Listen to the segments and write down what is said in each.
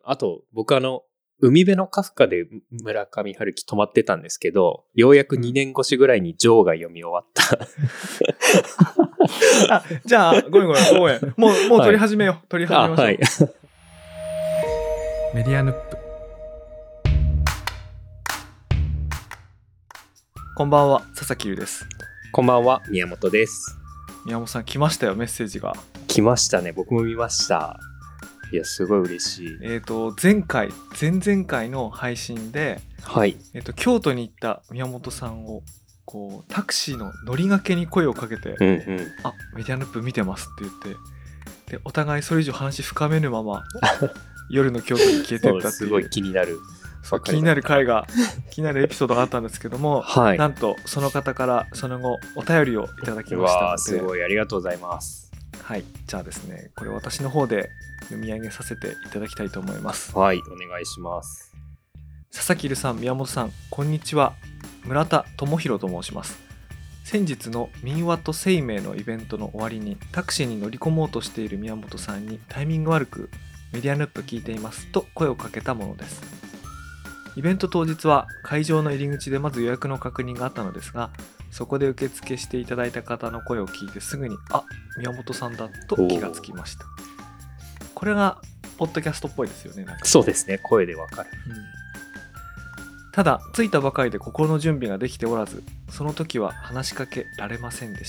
あと僕海辺のカフカで村上春樹止まってたんですけど、ようやく2年越しぐらいにジョーが読み終わった。 あ、じゃあ、ごめん。もう撮り始めよう。撮り始めましょう。はい、メディアヌップ。こんばんは、佐々木優です。 こんばんは、宮本です。 宮本さん、来ましたよ、メッセージが。 来ましたね、僕も見ました。いや、すごい嬉しい。 前々回の配信で、 はい。 京都に行った宮本さんをこうタクシーの乗りがけに声をかけて、あ、メディアヌップ見てますって言って、でお互いそれ以上話深めぬまま夜の京都に消えてったっていうすごい気になる回が気になるエピソードがあったんですけども、はい、なんとその方からその後お便りをいただきましたので、 すごいありがとうございます。 はい、じゃあですね、これ私の方で読み上げさせていただきたいと思います。 はい、お願いします。 佐々木留さん、宮本さん、こんにちは。村田智弘と申します。先日の民話と生命のイベントの終わりにタクシーに乗り込もうとしている宮本さんにタイミング悪くメディアヌップ聞いていますと声をかけたものです。イベント当日は会場の入り口でまず予約の確認があったのですが、そこで受付していただいた方の声を聞いてすぐに宮本さんだと気がつきました。これがポッドキャストっぽいですよね。なんかそうですね、声でわかる。 ただ着いたばかりで心の準備ができておらず、その時は話しかけられませんでした。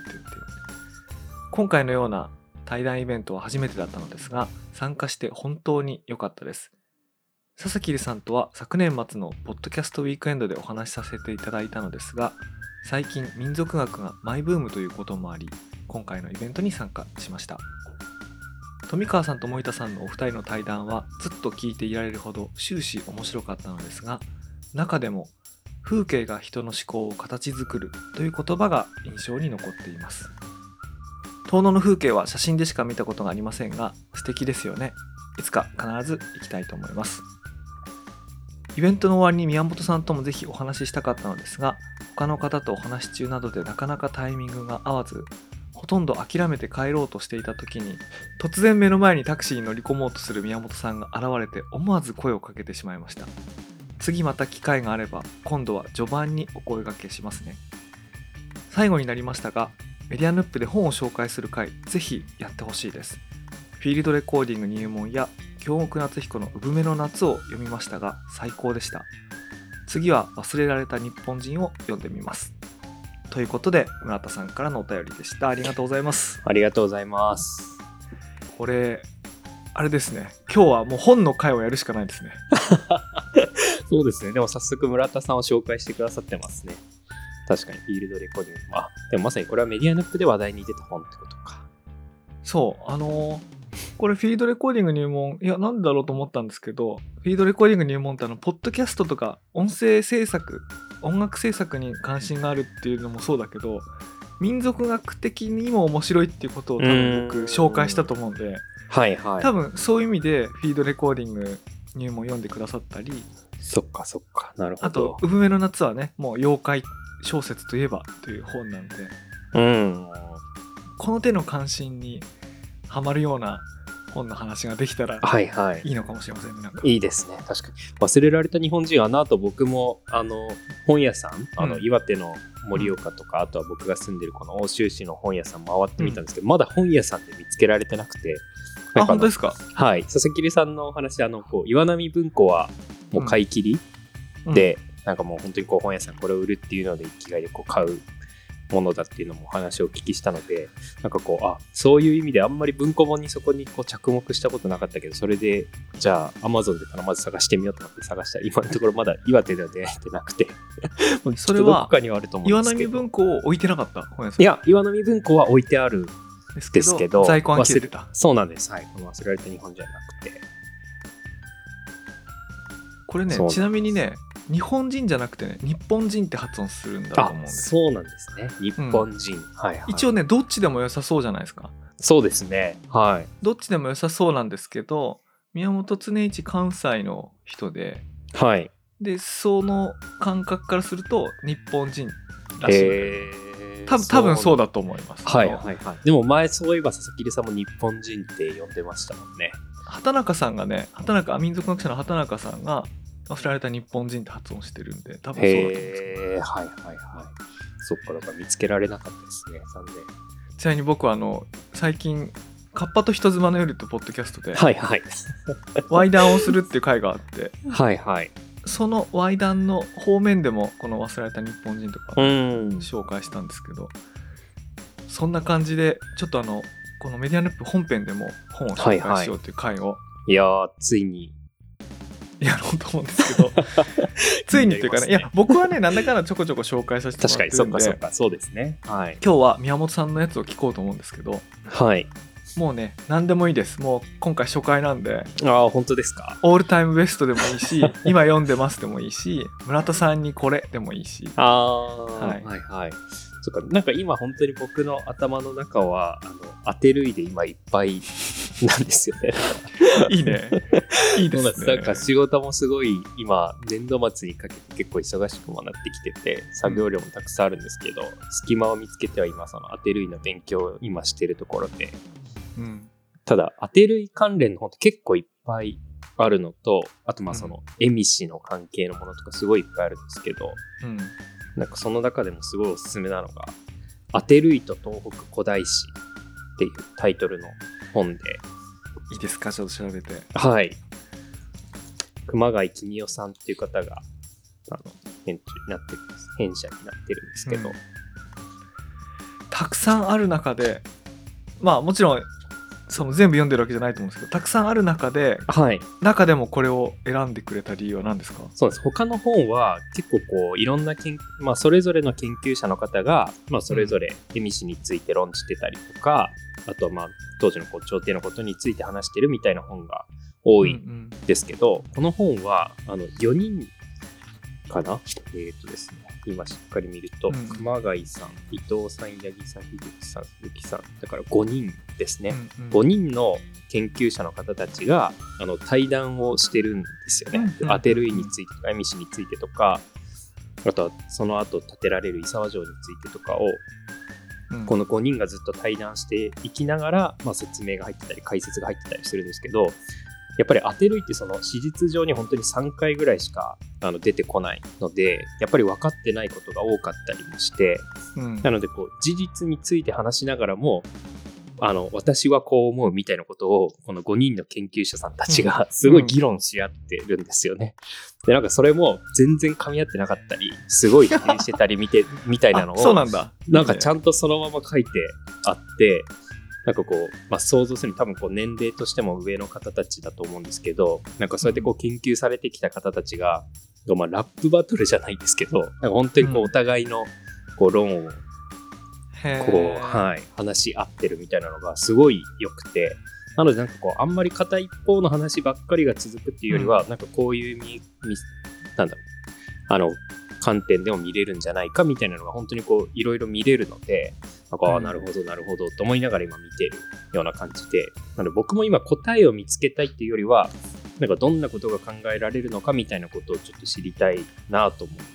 今回のような対談イベントは初めてだったのですが、参加して本当に良かったです。佐々木さんとは昨年末のポッドキャストウィークエンドでお話しさせていただいたのですが、最近民族学がマイブームということもあり、今回のイベントに参加しました。富川さんと森田さんのお二人の対談はずっと聞いていられるほど終始面白かったのですが、中でも風景が人の思考を形作るという言葉が印象に残っています。遠野の風景は写真でしか見たことがありませんが素敵ですよね。いつか必ず行きたいと思います。イベントの終わりに宮本さんともぜひお話ししたかったのですが、他の方とお話し中などでなかなかタイミングが合わず、ほとんど諦めて帰ろうとしていた時に突然目の前にタクシーに乗り込もうとする宮本さんが現れて思わず声をかけてしまいました。次また機会があれば今度は序盤にお声掛けしますね。最後になりましたが、メディアヌップで本を紹介する回ぜひやってほしいです。フィールドレコーディング入門や京極夏彦の産めの夏を読みましたが最高でした。次は忘れられた日本人を読んでみます。ということで村田さんからのお便りでした。ありがとうございます。 ありがとうございます。 これあれですね、今日はもう本の回をやるしかないですね。 そうですね。でも早速村田さんを紹介してくださってますね。確かにフィールドレコーディング。でもまさにこれはメディアヌップで話題に出た本ってことか。 そう、これフィールドレコーディング入門、いやなんだろうと思ったんですけど、フィールドレコーディング入門ってポッドキャストとか音声制作、音楽制作に関心があるっていうのもそうだけど、民族学的にも面白いっていうことを多分僕紹介したと思うんで、 はいはい、 多分そういう意味でフィールドレコーディング入門読んでくださったり、 そっかなるほど。 あと産めの夏はね、もう妖怪小説といえばという本なんで、この手の関心にハマるような本の話ができたらいいのかもしれませんね。なんかいいですね。確かに忘れられた日本人、あの後僕も本屋さん、岩手の盛岡とか、あとは僕が住んでるこの奥州市の本屋さん回ってみたんですけど、まだ本屋さんで見つけられてなくて。 本当ですか？ はい。佐々木さんのお話、岩波文庫はもう買い切り、でなんかもう本当に本屋さんこれを売るっていうので一気買いで買うものだっていうのもお話をお聞きしたので、なんかそういう意味であんまり文庫本にそこに着目したことなかったけど、それでじゃあ Amazon でまず探してみようと思って探したら、今のところまだ岩手では出会えてなくてそれはどこかにはあると思うんですけど、 岩波文庫を置いてなかった本屋さん？ いや、岩波文庫は置いてあるんですけど在庫が切れてた。 そうなんです。はい、忘れられた日本じゃなくて、 これね、ちなみにね、日本人じゃなくてね、日本人って発音するんだと思うんです。 そうなんですね、日本人、はいはい、 一応ね、どっちでも良さそうじゃないですか。 そうですね、はい、 どっちでも良さそうなんですけど、宮本常一関西の人で、 はい、 でその感覚からすると日本人らしい。多分そうだと思います。 はいはいはい。でも前そういえば佐々木さんも日本人って呼んでましたもんね。 畑中さんがね、民族学者の畑中さんが忘れられた日本人って発音してるんで、多分そうだと思うんですけど。 はいはいはい。そっか、だから見つけられなかったですね。残念。 ちなみに僕は最近カッパと人妻の夜ってポッドキャストではいはい。 ワイダンをするっていう回があって、 はいはい。 そのワイダンの方面でもこの忘れられた日本人とか紹介したんですけど、そんな感じでちょっとこのメディアヌップ本編でも本を紹介しようっていう回を、 いやー、ついにやろうと思うんですけどついにっていうかね、いや僕はねなんだかんだちょこちょこ紹介させてもらってるんで、 確かにそっかそうですね。はい。 今日は宮本さんのやつを聞こうと思うんですけど、 はい。 もうね何でもいいです。もう今回初回なんで、 ああ本当ですか。 オールタイムベストでもいいし今読んでますでもいいし、村田さんにこれでもいいし、 はいはい。そっか、なんか今本当に僕の頭の中は当て類で今いっぱいなんですよね。 いいね。いいですね。 なんか仕事もすごい今年度末にかけて結構忙しくもなってきてて、作業量もたくさんあるんですけど、隙間を見つけては今その当て類の勉強を今してるところで、ただ当て類関連の本って結構いっぱいあるのと、あとまあその恵美氏の関係のものとかすごいいっぱいあるんですけど、なんかその中でもすごいおすすめなのが当て類と東北古代史っていうタイトルの本で、 いいですか、ちょっと調べて。 はい。熊谷公代さんっていう方が編者になってるんですけど、 たくさんある中で、まあもちろんその全部読んでるわけじゃないと思うんですけど、たくさんある中で、中でもこれを選んでくれた理由は何ですか？ そうです。他の本は結構こういろんなそれぞれの研究者の方が、それぞれ恵美氏について論じてたりとか、あとは当時の朝廷のことについて話してるみたいな本が多いんですけど、この本は4人かな、ですね、今しっかり見ると、熊谷さん、伊藤さん、八木さん、樋口さん、鈴木さん、だから5人ですね。5人の研究者の方たちが対談をしてるんですよね。当て類についてとか恵美氏についてとか、あとはその後建てられる伊沢城についてとかを、この5人がずっと対談していきながら、説明が入ってたり解説が入ってたりするんですけど、やっぱり当て類ってその史実上に本当に3回ぐらいしか出てこないので、やっぱり分かってないことが多かったりもして、なのでこう事実について話しながらも私はこう思うみたいなことをこの5人の研究者さんたちがすごい議論し合ってるんですよね。でなんかそれも全然噛み合ってなかったりすごい否定してたりみたいなのをそうなんだ。 なんかちゃんとそのまま書いてあって、なんかこう、想像するに多分こう年齢としても上の方たちだと思うんですけど、なんかそうやってこう研究されてきた方たちが、ラップバトルじゃないですけど、なんか本当にこうお互いのこう論をこう、話し合ってるみたいなのがすごい良くて、なのでなんかこうあんまり片一方の話ばっかりが続くっていうよりは、なんかこういう観点でも見れるんじゃないかみたいなのが本当にこういろいろ見れるので、なんかなるほどなるほどと思いながら今見てるような感じで、なので僕も今答えを見つけたいっていうよりは、なんかどんなことが考えられるのかみたいなことをちょっと知りたいなと思って、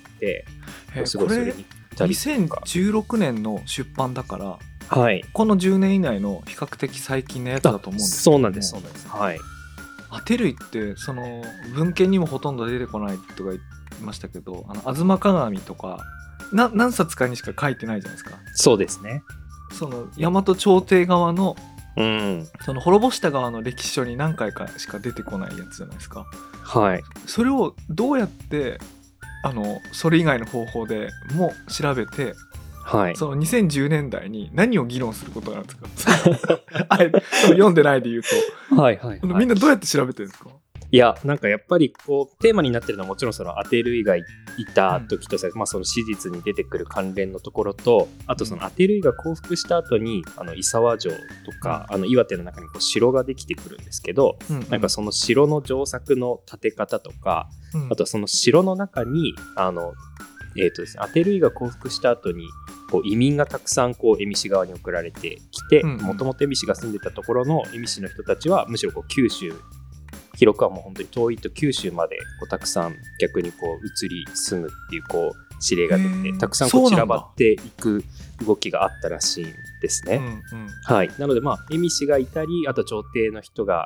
すごいそれに 2016年の出版だから、この10年以内の比較的最近のやつだと思うんですけど、 そうなんですそうなんです。 当て類ってその文献にもほとんど出てこないとか言ってましたけど、吾妻鏡とか何冊かにしか書いてないじゃないですか。 そうですね。 その大和朝廷側の、その滅ぼした側の歴史書に何回かしか出てこないやつじゃないですか。それをどうやってそれ以外の方法でも調べて、その2010年代に何を議論することがあるんですか？読んでないで言うと、みんなどうやって調べてるんですか？ いや、なんかやっぱりこうテーマになってるのはもちろんその当て類がいた時とさ、その史実に出てくる関連のところと、あとその当て類が降伏した後に伊沢城とか岩手の中にこう城ができてくるんですけど、なんかその城の城作の建て方とか、あとはその城の中にですね、当て類が降伏した後にこう移民がたくさんこう恵美氏側に送られてきて、もともと恵美氏が住んでたところの恵美氏の人たちはむしろこう九州、広くはもう本当に遠いと九州までこうたくさん逆にこう移り住むっていうこう指令が出て、たくさんこう散らばっていく動きがあったらしいんですね。なので恵美氏がいたり、あと朝廷の人が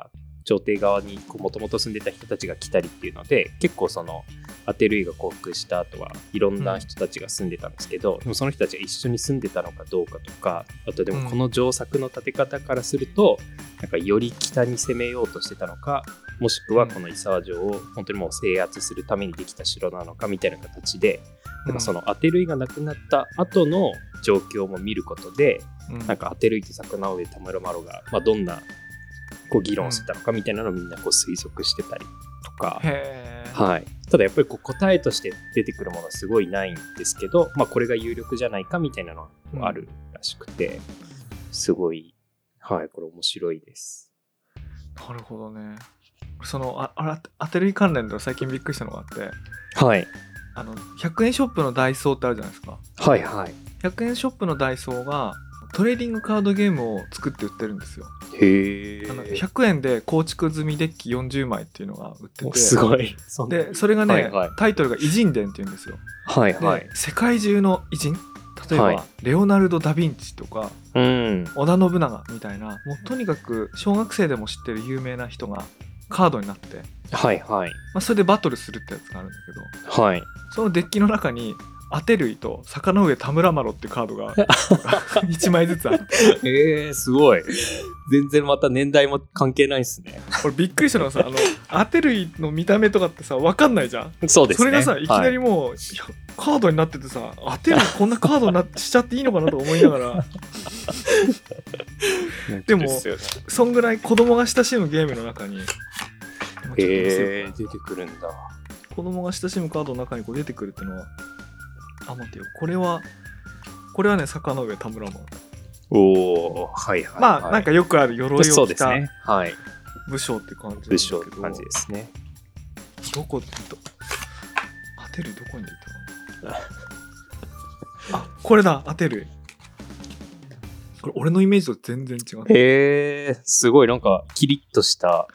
朝廷側にもともと住んでた人たちが来たりっていうので、結構そのアテルイが降伏した後はいろんな人たちが住んでたんですけど、でもその人たちが一緒に住んでたのかどうかとか、あとでもこの城郭の建て方からするとなんかより北に攻めようとしてたのか、もしくはこの伊沢城を本当にもう制圧するためにできた城なのかみたいな形で、なんかそのアテルイが亡くなった後の状況も見ることで、なんかアテルイと桜上田村麻呂が、どんなこう議論してたのかみたいなのをみんなこう推測してたりとか、はい、ただやっぱりこう答えとして出てくるものはすごいないんですけど、これが有力じゃないかみたいなのがあるらしくて、すごい、はい、これ面白いです。 なるほどね。そのアテルイ関連で最近びっくりしたのがあって、 はい、 100円ショップのダイソーってあるじゃないですか。 はいはい。 100円ショップのダイソーがトレーディングカードゲームを作って売ってるんですよ。 へえ。 100円で構築済みデッキ40枚っていうのが売ってて、 すごい。 でそれがね、 はいはい、 タイトルが偉人伝っていうんですよ。 はいはい。 世界中の偉人、例えば、はい、レオナルド・ダ・ヴィンチとか、織田信長みたいな、もうとにかく小学生でも知ってる有名な人がカードになって、 はいはい、 それでバトルするってやつがあるんだけど、はい、そのデッキの中にアテルイと坂上田村麻呂ってカードが1枚ずつあってすごい。全然また年代も関係ないですね。 俺びっくりしたのがさ、アテルイの見た目とかってさ分かんないじゃん。 そうですね。 それがさいきなりもう、はい、カードになっててさ、アテルイこんなカードにしちゃっていいのかなと思いながらでもそんぐらい子供が親しむゲームの中に出てくるんだ。 子供が親しむカードの中にこう出てくるっていうのは、待ってよ、これはね、坂上田村麻呂。 おー、はいはい、はい、 なんかよくある鎧を着た武将って感じなんですけど、 武将って感じですね。 どこアテルイどこに出たのこれだ、アテルイ。これ俺のイメージと全然違う。 すごいなんかキリッとした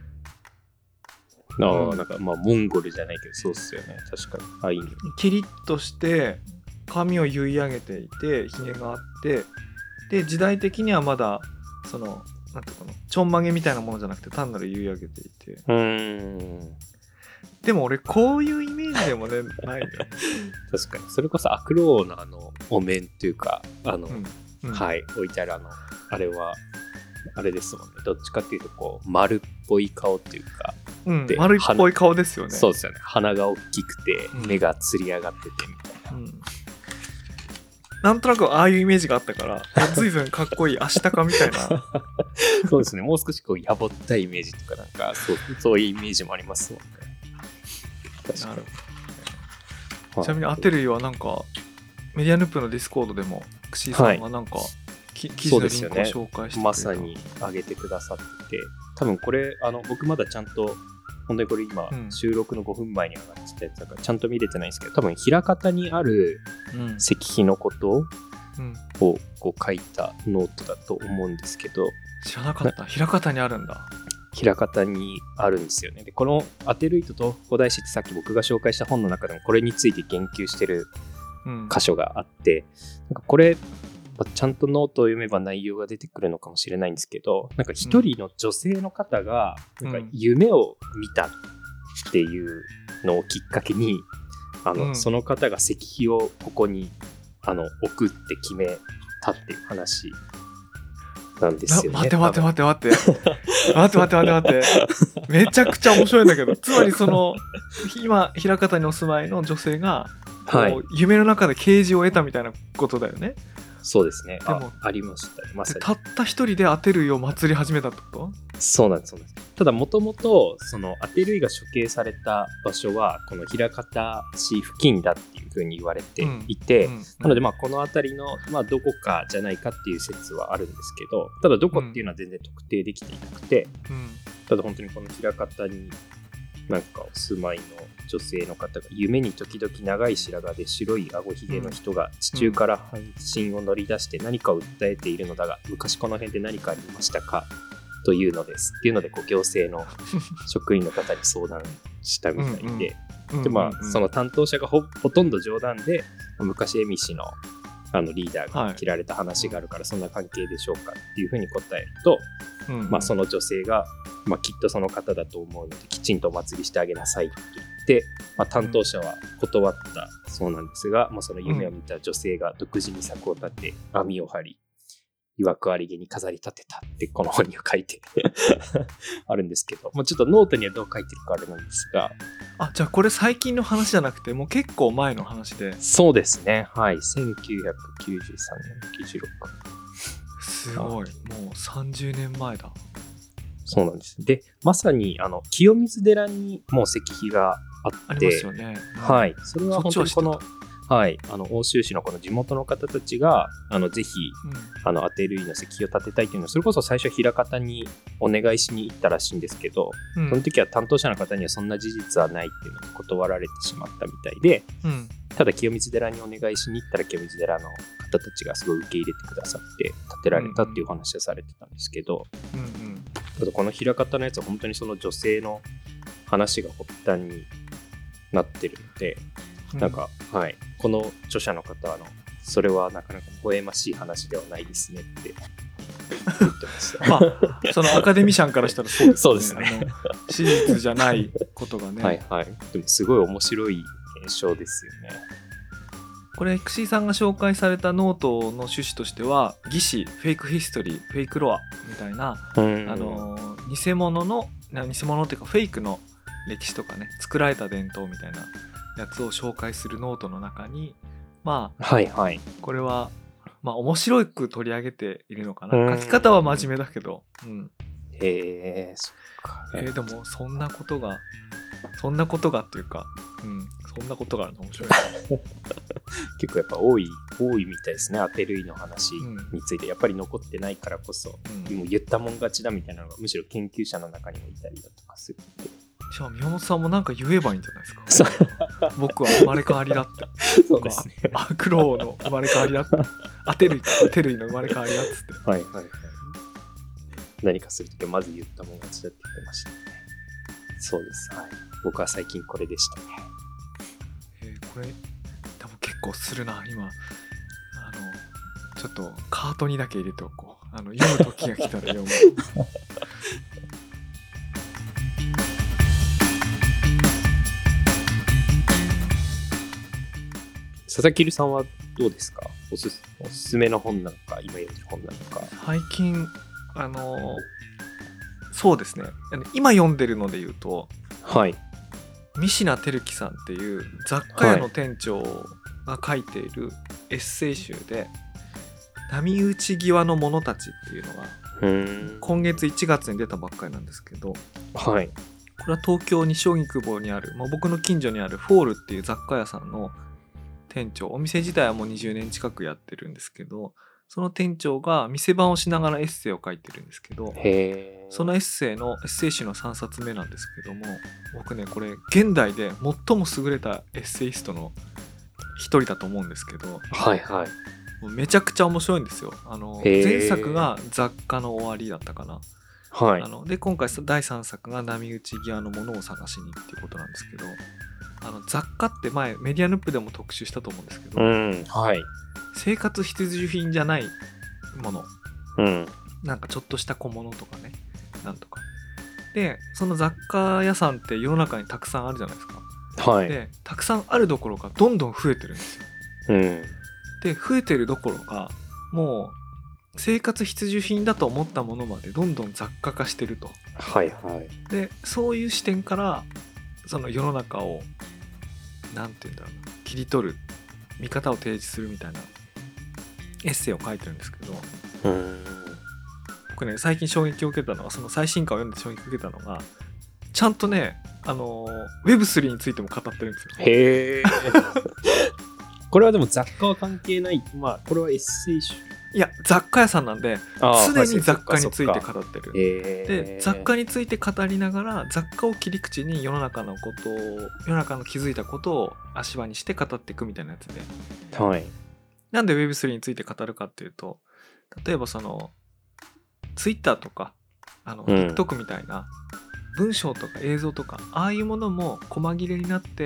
なんかモンゴルじゃないけど、そうっすよね。確かにキリッとして髪を結い上げていて、ひげがあって、で時代的にはまだそのなんていうかな、ちょんまげみたいなものじゃなくて単なる結い上げていて、でも俺こういうイメージでもねないよね確かにそれこそアクローのお面っていうかはい、置いてあるあれはあれですもんね。どっちかっていうとこう丸っぽい顔っていうか、 丸っぽい顔ですよね。 そうですよね。鼻が大きくて、目がつり上がっててみたいな、 なんとなくああいうイメージがあったから、随分かっこいいアシタカみたいなそうですね。もう少しこうやぼったいイメージとか、なんかそういうイメージもありますもんね。確かに。 ちなみにアテルイはなんかメディアヌップのディスコードでもクシーさんがなんか、記事のリンクを紹介してくれた、 まさに上げてくださってて、多分これ僕まだちゃんと本当にこれ今、収録の5分前に上がってたやつだからちゃんと見れてないんですけど、多分枚方にある石碑のことをこう書いたノートだと思うんですけど、 知らなかった。枚方にあるんだ。 枚方にあるんですよね。でこのアテルイと東北古代史ってさっき僕が紹介した本の中でもこれについて言及してる箇所があって、なんかこれちゃんとノートを読めば内容が出てくるのかもしれないんですけど、なんか一人の女性の方がなんか夢を見たっていうのをきっかけに、その方が石碑をここに置くって決めたっていう話なんですよね。 待ってめちゃくちゃ面白いんだけど、つまりその今枚方にお住まいの女性が、夢の中で啓示を得たみたいなことだよね。 そうですね。でもありましたね。まさにたった一人でアテルイを祭り始めたってこと？ そうなんです。ただもともとそのアテルイが処刑された場所はこの枚方市付近だっていうふうに言われていて、なのでこの辺りのどこかじゃないかっていう説はあるんですけど、ただどこっていうのは全然特定できていなくて、ただ本当にこの枚方になんかお住まいの女性の方が夢に時々長い白髪で白い顎ひげの人が地中から半身を乗り出して何かを訴えているのだが、昔この辺で何かありましたかというのですっていうので、行政の職員の方に相談したみたいで、でその担当者が ほとんど冗談で昔蝦夷のリーダーが切られた話があるから、そんな関係でしょうかっていうふうに答えると、その女性が、きっとその方だと思うのできちんとお祭りしてあげなさいって言って、担当者は断ったそうなんですが、その夢を見た女性が独自に策を立て網を張り、曰くありげに飾り立てたってこの本には書いてあるんですけど、ちょっとノートにはどう書いてるかあれなんですが、 じゃあこれ最近の話じゃなくてもう結構前の話で。 そうですね、はい、1993年96。 すごい、もう30年前だ。 そうなんです。で、まさに清水寺にもう石碑があって、 ありますよね。 はい、それは本当にこの奥州市のこの地元の方たちがぜひ当てるいの石碑を建てたいというのは、それこそ最初枚方にお願いしに行ったらしいんですけど、その時は担当者の方にはそんな事実はないっていうのを断られてしまったみたいで、ただ清水寺にお願いしに行ったら清水寺の方たちがすごい受け入れてくださって建てられたっていうお話をされてたんですけど、この枚方のやつは本当にその女性の話が発端になってるので、なんか、この著者の方はそれはなかなか微笑ましい話ではないですねって言ってましたそのアカデミシャンからしたらそうですね。 そうですね。 史実じゃないことがね。 でもすごい面白い現象ですよね。 これ XC さんが紹介されたノートの趣旨としては、義史、フェイクヒストリー、フェイクロアみたいな、偽物っていうかフェイクの歴史とかね、作られた伝統みたいなやつを紹介するノートの中に、これは面白く取り上げているのかな。書き方は真面目だけど、そっか。でもそんなことがっていうか、そんなことがあるの面白い結構やっぱ多いみたいですね。当て類の話についてやっぱり残ってないからこそ、もう言ったもん勝ちだみたいなのがむしろ研究者の中にもいたりだとかするって。 じゃあ宮本さんもなんか言えばいいんじゃないですか。僕は生まれ変わりだって。 そうですね。 クロウの生まれ変わりだって。当て類の生まれ変わりだっつって。 何かするときはまず言ったもん勝ちだって言ってましたね。そうです。僕は最近これでしたね。 これ多分結構するな今。ちょっとカートにだけ入れておこう。読む時が来たら読む。 佐々木さんはどうですか？おすすめの本なのか、今読んでる本なのか。 最近そうですね、今読んでるので言うと、三品照樹さんっていう雑貨屋の店長が書いているエッセイ集で、波打ち際の者たちっていうのが今月1月に出たばっかりなんですけど、これは東京西荻窪にある、僕の近所にあるフォールっていう雑貨屋さんの店長、お店自体はもう20年近くやってるんですけど、その店長が店番をしながらエッセイを書いてるんですけど、そのエッセイ集の3冊目なんですけども、僕ねこれ現代で最も優れたエッセイストの一人だと思うんですけど、もうめちゃくちゃ面白いんですよ。前作が雑貨の終わりだったかな。で今回第3作が波打ち際のものを探しにっていうことなんですけど、雑貨って前メディアヌップでも特集したと思うんですけど、生活必需品じゃないもの、なんかちょっとした小物とかね、なんとかで、その雑貨屋さんって世の中にたくさんあるじゃないですか。でたくさんあるどころかどんどん増えてるんですよ。で増えてるどころか、もう生活必需品だと思ったものまでどんどん雑貨化してると。でそういう視点からその世の中をなんていうんだろうな、切り取る見方を提示するみたいなエッセイを書いてるんですけど、僕ね最近衝撃を受けたのは、その最新刊を読んで衝撃を受けたのが、ちゃんとねWeb3 についても語ってるんですよ。 へーこれはでも雑貨は関係ない、これはエッセイ集。 いや雑貨屋さんなんで常に雑貨について語ってる。で雑貨について語りながら、雑貨を切り口に世の中の気づいたことを足場にして語っていくみたいなやつで、なんで Web3 について語るかっていうと、例えばその Twitter とかTikTok みたいな文章とか映像とか、ああいうものも細切れになって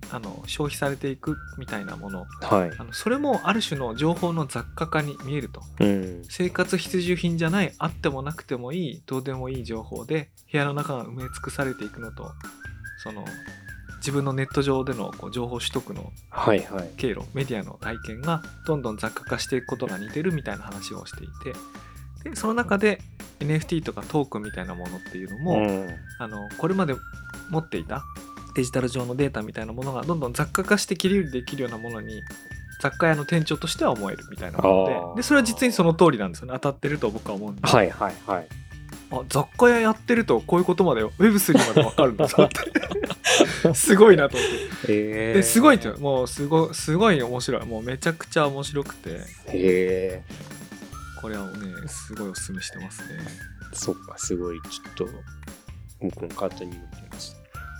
消費されていくみたいなもの、 はい。 それもある種の情報の雑貨化に見えると。 うん。 生活必需品じゃない、あってもなくてもいい、どうでもいい情報で部屋の中が埋め尽くされていくのと、その自分のネット上でのこう情報取得のはいはい。 経路、メディアの体験がどんどん雑貨化していくことが似てるみたいな話をしていて、でその中で NFT とかトークンみたいなものっていうのも、これまで持っていたデジタル上のデータみたいなものがどんどん雑貨化して切り売りできるようなものに雑貨屋の店長としては思えるみたいなもので、それは実にその通りなんですよね。当たってると僕は思うんで、 はいはいはい。 雑貨屋やってるとこういうことまで Web3 まで分かるんだぞってすごいなと思って、ですごいってもうすごい面白い、もうめちゃくちゃ面白くて、これはねすごいおすすめしてますね。 そっか、すごいちょっと僕もカートに見てました。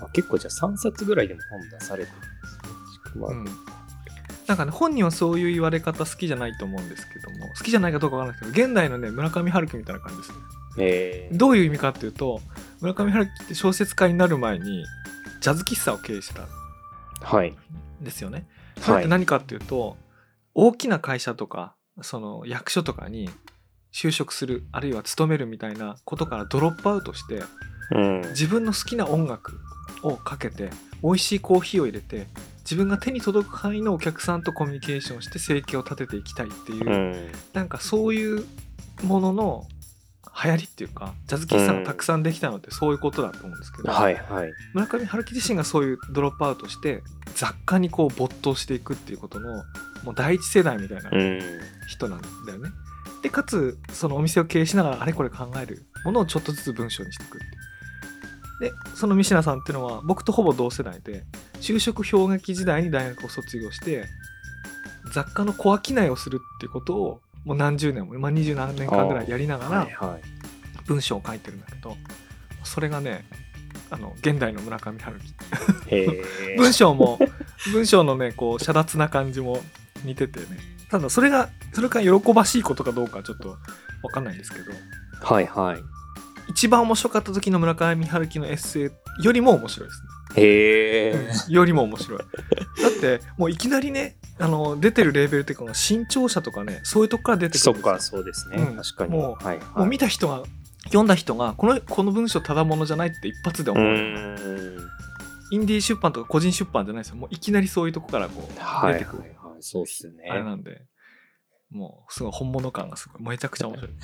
結構じゃあ3冊ぐらいでも本出されてるんですね。 なんかね、本人はそういう言われ方好きじゃないと思うんですけども、好きじゃないかどうかわからないですけど、現代のね村上春樹みたいな感じですね。どういう意味かっていうと、村上春樹って小説家になる前にジャズ喫茶を経営してたんですよね。それって何かっていうと、大きな会社とかその役所とかに就職する、あるいは勤めるみたいなことからドロップアウトして、自分の好きな音楽をかけて美味しいコーヒーを入れて自分が手に届く範囲のお客さんとコミュニケーションして生計を立てていきたいっていう、なんかそういうものの流行りっていうか、ジャズ喫茶がたくさんできたのってそういうことだと思うんですけど、村上春樹自身がそういうドロップアウトして雑貨にこう没頭していくっていうことのもう第一世代みたいな人なんだよね。でかつそのお店を経営しながらあれこれ考えるものをちょっとずつ文章にしていくっていう。でその三品さんっていうのは僕とほぼ同世代で、就職氷河期時代に大学を卒業して雑貨の小商いをするっていうことをもう何十年も、20何年間ぐらいやりながら文章を書いてるんだけど、それがね現代の村上春樹文章のねこう洒脱な感じも似ててね、ただそれが喜ばしいことかどうかちょっと分かんないんですけど、一番面白かった時の村上春樹のエッセイよりも面白いですね。よりも面白い。だってもういきなりね出てるレーベルっていうか新潮社とかね、そういうとこから出てくるんですよ。 そっか、そうですね、確かに。 もう見た人が読んだ人がこの文章ただものじゃないって一発で思う。インディー出版とか個人出版じゃないですよ。もういきなりそういうとこからこう出てくる。 そうですね。 あれなんで、もうすごい本物感がすごいめちゃくちゃ面白い。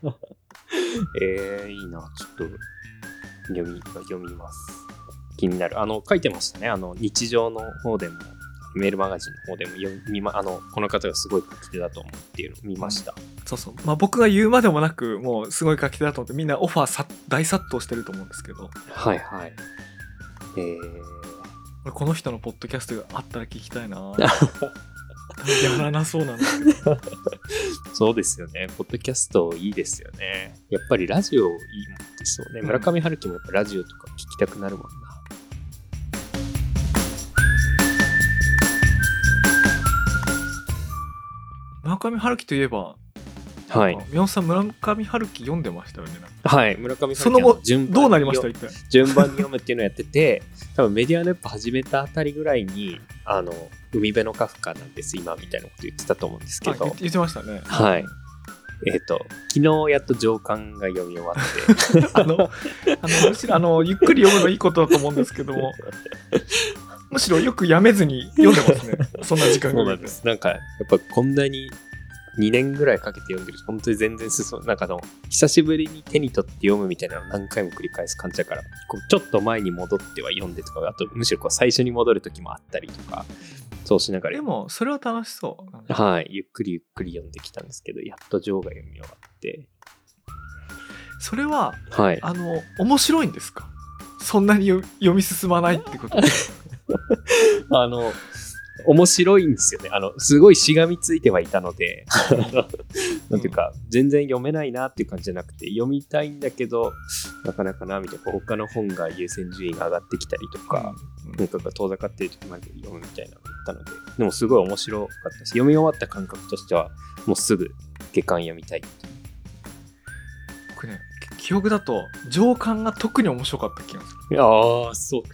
いいな、ちょっと読みます。気になる。書いてましたね。日常の方でもメールマガジンの方でもこの方がすごい書き手だと思うっていうのを見ました。 そうそう。まあ僕が言うまでもなく、もうすごい書き手だと思ってみんなオファー大殺到してると思うんですけど。この人のポッドキャストがあったら聞きたいな。やらなそうなんだけど。 そうですよね。ポッドキャストいいですよね。やっぱりラジオいいもんですよね。村上春樹もやっぱラジオとか聞きたくなるもんな。 村上春樹といえば、宮本さん村上春樹読んでましたよね。 村上春樹その後どうなりました一体。 順番に読むっていうのをやってて、多分メディアのやっぱ始めたあたりぐらいに海辺のカフカなんです今みたいなこと言ってたと思うんですけど、 言ってましたね。 昨日やっと上巻が読み終わってむしろゆっくり読むのいいことだと思うんですけども、むしろよくやめずに読んでますね。そんな時間が。 そうなんです。なんかやっぱこんなに2年ぐらいかけて読んでる、本当に全然なんか久しぶりに手に取って読むみたいなのを何回も繰り返す感じだから、ちょっと前に戻っては読んでとか、あとむしろ最初に戻る時もあったりとか、そうしながら。 でもそれは楽しそう。 ゆっくり読んできたんですけど、やっとジョーが読み終わって。 それは面白いんですか？そんなに読み進まないってこと面白いんですよね。すごいしがみついてはいたのでなんていうか、全然読めないなっていう感じじゃなくて、読みたいんだけどなかなかなみたいな、他の本が優先順位が上がってきたりとか、なんか遠ざかっている時まで読むみたいなのがあったので、でもすごい面白かったです。読み終わった感覚としてはもうすぐ下巻読みたいっていう。 僕ね、記憶だと上巻が特に面白かった気がする。 そう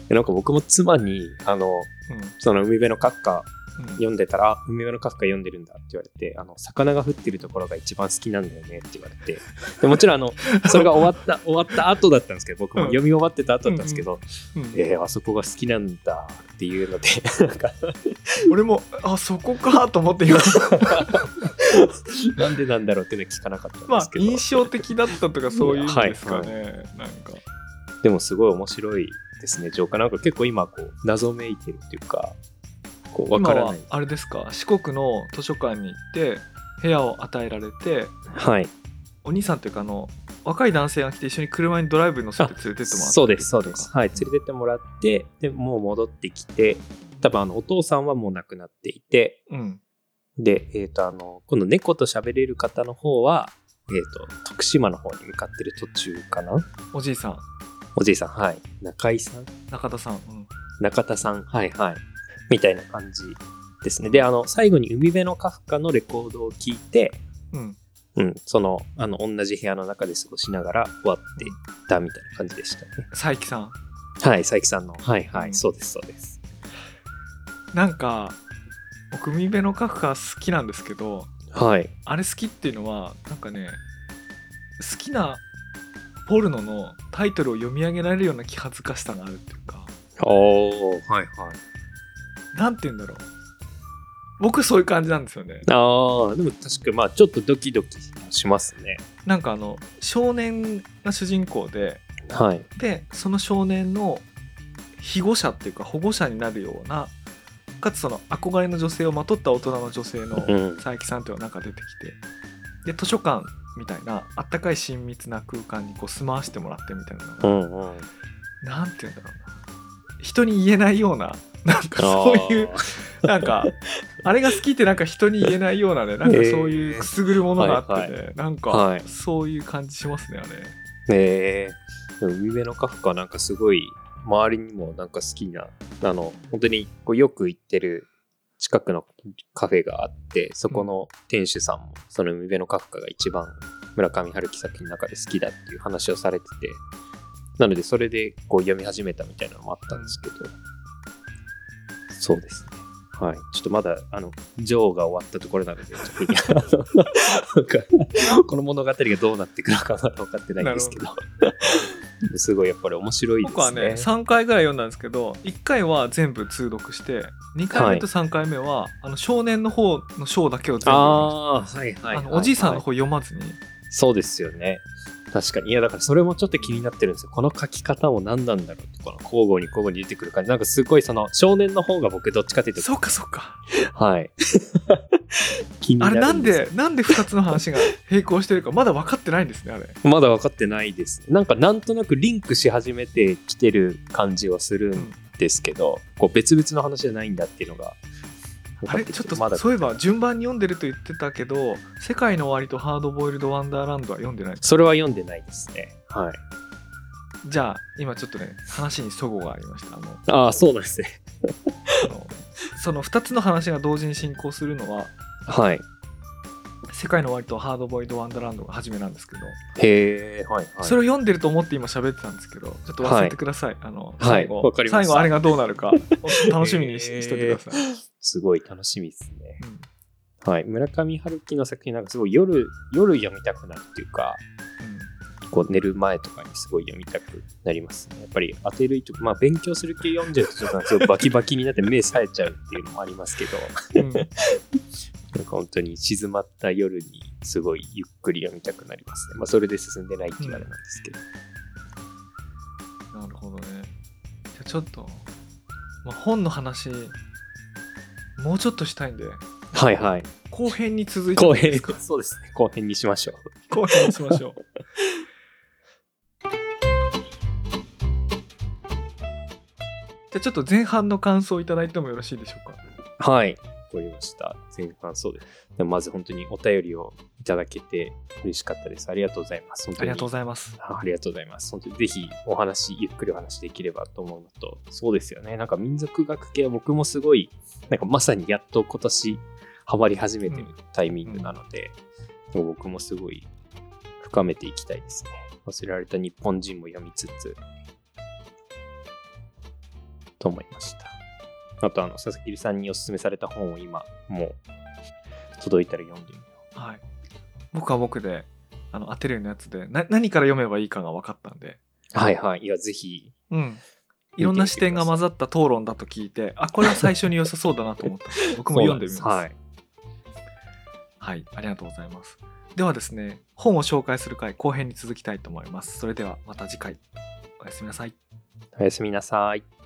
なんか僕も妻にその海辺のカフカうん読んでたら、海辺のカフカ読んでるんだって言われて、魚が降ってるところが一番好きなんだよねって言われて、でもちろんそれが終わった後だったんですけど、僕も読み終わってた後だったんですけど、あそこが好きなんだっていうので、なんか俺もそこかと思って今なんでなんだろうっていうのは聞かなかったんまあですけど、 印象的だったとかそういうんですかね、なんかでもすごい面白いですね、浄化。なんか結構今こう謎めいてるっていうか、こう分からない。 今はあれですか、四国の図書館に行って部屋を与えられて、 はい。 お兄さんというか若い男性が来て一緒に車にドライブに乗せて連れてってもらった。 そうですそうです。はい、連れてってもらって、でもう戻ってきて、多分お父さんはもう亡くなっていて、で今度猫と喋れる方の方は徳島の方に向かってる途中かな。 おじいさん、 はい、中井さん、 中田さん、 中田さん、はいはいみたいな感じですね。で最後に海辺のカフカのレコードを聴いて、その同じ部屋の中で過ごしながら終わっていったみたいな感じでしたね。 佐伯さん、 はい、佐伯さんの、はいはい、そうですそうです。 なんか僕海辺のカフカ好きなんですけど、 はい、 あれ好きっていうのはなんかね、好きなポルノのタイトルを読み上げられるような気恥ずかしさがあるっていうか、 はいはい。 なんて言うんだろう、僕そういう感じなんですよね。 でも確かちょっとドキドキしますね。 なんか少年が主人公で、 はい、 でその少年の庇護者っていうか保護者になるような、かつその憧れの女性をまとった大人の女性の佐伯さんというのがなんか出てきて、で図書館みたいなあったかい親密な空間にこう住まわしてもらってみたいなのが、なんて言うんだろうな、人に言えないような、なんかそういうなんかあれが好きってなんか人に言えないようなね、なんかそういうくすぐるものがあってね、なんかそういう感じしますね、あれ。 海辺のカフカなんかすごい周りにもなんか好きな本当にこうよく行ってる近くのカフェがあって、そこの店主さんもその海辺のカフカが一番村上春樹作品の中で好きだっていう話をされてて、なのでそれでこう読み始めたみたいなのもあったんですけど、そうですね。はい、ちょっとまだジョーが終わったところなので、この物語がどうなっていくのかまだ分かってないんですけど、すごいやっぱり面白いですね。 僕はね3回ぐらい読んだんですけど、1回は全部通読して、2回目と3回目は、少年の方の章だけを全部読みました。おじいさんの方読まずに。 そうですよね。確かに。いやだからそれもちょっと気になってるんですよ。この書き方も何なんだろうって、この交互に出てくる感じ、なんかすごいその少年の方が僕どっちかというと、 そうかはい気になるんです。 あれなんで2つの話が並行してるかまだ分かってないんですね、あれ。 まだ分かってないですね。なんとなくリンクし始めてきてる感じはするんですけど、こう別々の話じゃないんだっていうのが。 あれちょっとそういえば順番に読んでると言ってたけど、世界の終わりとハードボイルドワンダーランドは読んでないですか？ それは読んでないですね。はい。 じゃあ今ちょっとね話に齟齬がありました。 そうなんですね。 その2つの話が同時に進行するのは、 はい、 世界の終わりとハードボイルドワンダーランドが初めなんですけど、 はい、 それを読んでると思って今喋ってたんですけど、ちょっと忘れてください。最後あれがどうなるか楽しみにしててください。 すごい楽しみですね。はい、村上春樹の作品なんかすごい夜読みたくなるっていうか、こう寝る前とかにすごい読みたくなりますね。やっぱり当てると勉強する系読んじゃうとちょっとすごいバキバキになって目冴えちゃうっていうのもありますけど、なんか本当に静まった夜にすごいゆっくり読みたくなりますね。それで進んでないっていうあれなんですけど。 なるほどね。じゃあちょっと、本の話もうちょっとしたいんで、 はい、 後編に続いていいですか？ そうですね、後編にしましょう。 後編にしましょう。じゃあちょっと前半の感想をいただいてもよろしいでしょうか？ はい、わかりました。前半そうです。でもまず本当にお便りをいただけて嬉しかったです。ありがとうございます。本当にありがとうございます。 ありがとうございます。本当にぜひゆっくりお話できればと思うのと、そうですよね。なんか民族学系は僕もすごい、なんかまさにやっと今年ハマり始めてるタイミングなので、僕もすごい深めていきたいですね。忘れられた日本人も読みつつ。 と思いました。あと佐々木さんにおすすめされた本を今もう届いたら読んでみよう。 はい。僕は僕で当てるようなやつで何から読めばいいかが分かったんで。 はいはい。いやぜひ。 いろんな視点が混ざった討論だと聞いて、これは最初に良さそうだなと思ったので僕も読んでみます。はい、はい、ありがとうございます。ではですね、本を紹介する回後編に続きたいと思います。それではまた次回。おやすみなさい。 おやすみなさい。